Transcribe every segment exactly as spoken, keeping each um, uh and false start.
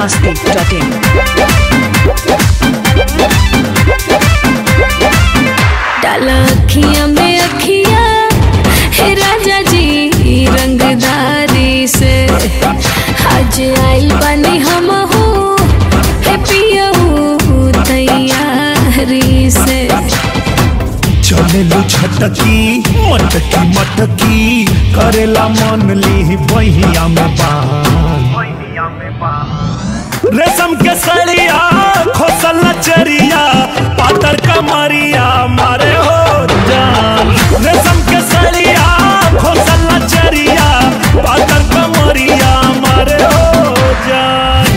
masti dot in. डाला अखियां में अखिया हे राजा जी रंगदारी से आज आइल बानी हम हो हे पियऊ तैयारी से चले लो छटकी मटकी मटकी करेला मन ली बहिया में बाल रेशम के सड़िया खोसल चरिया पातर कमरिया मारे हो जान रेशम के सड़िया खोसल चरिया पातर कमरिया मारे हो जान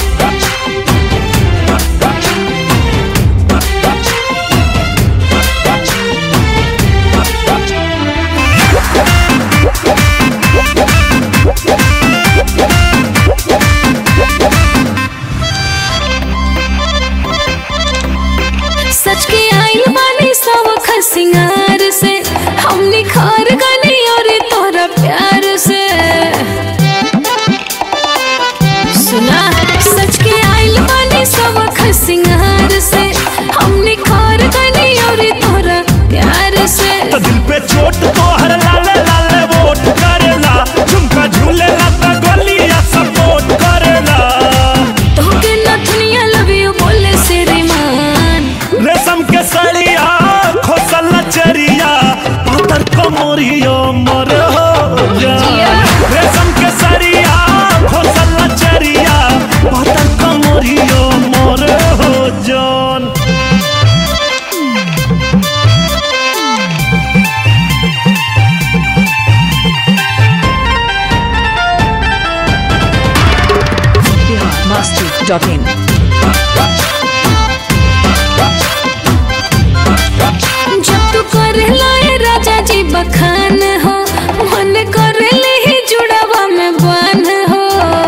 सच के आइल बानी सब खसिंगार से हम निखार गनी और तोरा प्यार से सुना सच के आइल बानी सब खसिंगार से हम निखार गनी और तोरा प्यार से तो दिल पे चोट तो हर लाले लाले वोट करेला झुमका झूलेला तो गलिया सपोर्ट करेला तो के नथनिया लव यू बोले श्रीमान रेशम के सड़िया खोसल चरिया पातर कमरिया मर हो जान रेशम के सड़िया खोसल चरिया पातर कमरिया मर हो जान masti dot in. जब तू करे लाए राजा जी बखान हो मन करे ले ही जुड़ावा में बान हो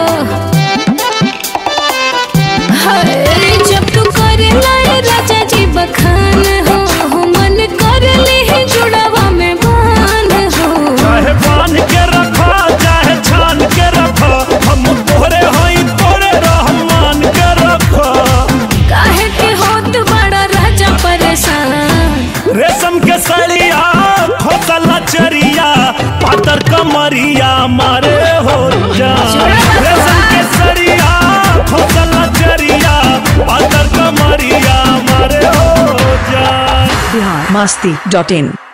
हाय जब तू करे लाए राजा जी बखान हो मन करे ले ही जुड़ावा में बान हो चाहे बांध के रखा चाहे छान के रखा हम तोरे हई तोरे रहमान के रखा काहे के होत बड़ा राजा परेशान रेशम के सड़िया खोसल चरिया पातर कमरिया मारे हो जान रेशम के सड़िया खोसल चरिया पातर कमरिया मारे हो जान masti dot in.